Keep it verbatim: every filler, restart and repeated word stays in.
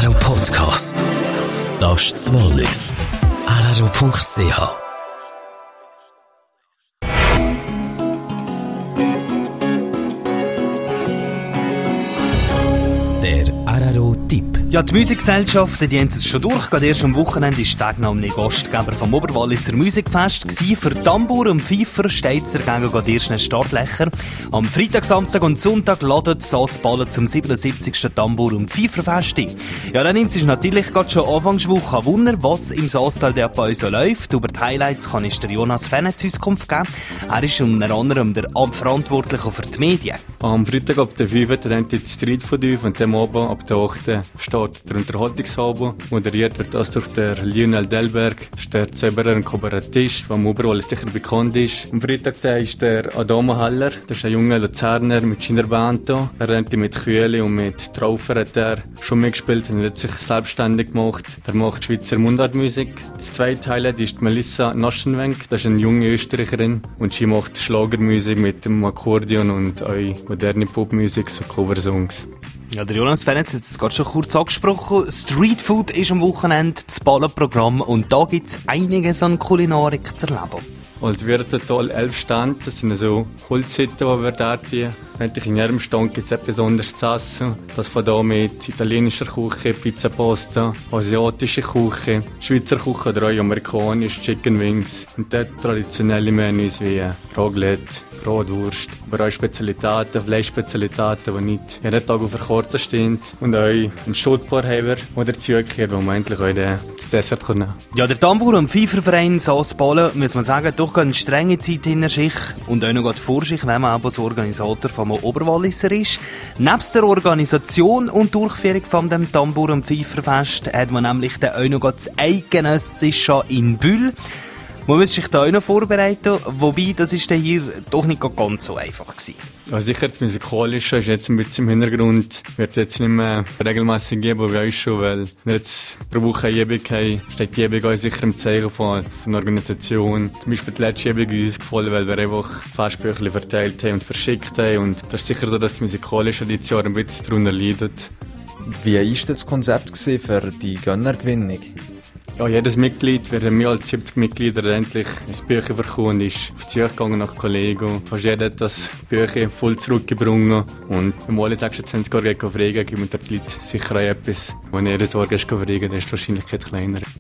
R R O Podcast. Das ist das Wallis. R R O Punkt C H. Der R R O-Tipp. Ja, die Musikgesellschaften, die haben es schon durch. Gerade erst am Wochenende war der Tegnam Gastgeber vom Oberwalliser Musikfest gewesen. Für Tambour und Pfeifer steht es dagegen gerade erst ein Startlöcher. Am Freitag, Samstag und Sonntag laden die Sassballen zum siebenundsiebzigsten Tambour- und Pfeiferfest ein. Ja, dann nimmt es natürlich gerade schon Anfangswoche an Wunder, was im Saastal der bei uns so läuft. Über die Highlights kann ich der Jonas Fenetz Auskunft geben. Er ist unter anderem der Verantwortliche für die Medien. Am Freitag ab der fünften rennt die Street von uns und am Abend ab der achten steht der Unterhaltungsabend. Moderiert wird das durch den Lionel Delberg. Das ist der Zauberer und Kabarettist, der im Oberwallis sicher bekannt ist. Am Freitag der ist der Adama Haller. Das ist ein junger Luzerner mit seiner Band hier. Er rennt mit Kühle und mit Traufer hat er schon mitgespielt und hat sich selbstständig gemacht. Er macht Schweizer Mundartmusik. Das zweite Highlight ist die Melissa Naschenwenk. Das ist eine junge Österreicherin und sie macht Schlagermusik mit dem Akkordeon und auch moderne Popmusik, so Coversongs. Ja, der Jonas Fenetz hat es gerade schon kurz angesprochen. Streetfood ist am Wochenende das Ballenprogramm und da gibt es einiges an Kulinarik zu erleben. Und wir haben total elf Stände. Das sind so Holzhütten, die wir dort haben. Eigentlich in jedem Stand gibt es etwas Besonderes zu essen. Das von hier mit italienischer Küche, Pizza, Pasta, asiatische Küche, Schweizer Küche oder auch amerikanisch, Chicken Wings. Und dort traditionelle Menüs wie Raclette, Bratwurst, aber auch Spezialitäten, Fleischspezialitäten, die nicht jeden Tag auf der Karte stehen. Und auch ein Schotbar haben wir, oder Zügel, wo man endlich auch das Dessert nehmen kann. Ja, der Tambour- und Pfeiferverein Saasballen, muss man sagen, doch eine strenge Zeit hinter sich und auch noch vor sich, wenn man als Organisator vom Oberwalliser ist. Nebst der Organisation und Durchführung von dem Tambour- und Pfeiferfest hat man nämlich dann auch noch das Eidgenössische in Bühl. Man muss sich da auch noch vorbereiten, wobei das ist dann hier doch nicht ganz so einfach gewesen. Ja, sicher, das Musikalische ist jetzt ein bisschen im Hintergrund. Wird jetzt nicht mehr regelmässig geben, wie uns schon, weil wir jetzt pro Woche eine Übung haben, steht die Übung auch sicher im Zeichen von, von der Organisation. Zum Beispiel die letzte Übung ist uns gefallen, weil wir einfach Festbücher verteilt haben und verschickt haben. Und das ist sicher so, dass das Musikalische dieses Jahr ein bisschen darunter leidet. Wie war das Konzept für die Gönnergewinnung? Ja, jedes Mitglied, wir haben mehr als siebzig Mitglieder endlich ein Bücher bekommen und ist auf die Suche gegangen nach Kollegen. Fast jeder hat das Bücher voll zurückgebracht. Und wenn alle sechsundzwanzig Jahre fragen, geben wir den Leuten sicher auch etwas. Wenn jeder Sorge ist, fragen, dann ist die Wahrscheinlichkeit kleiner.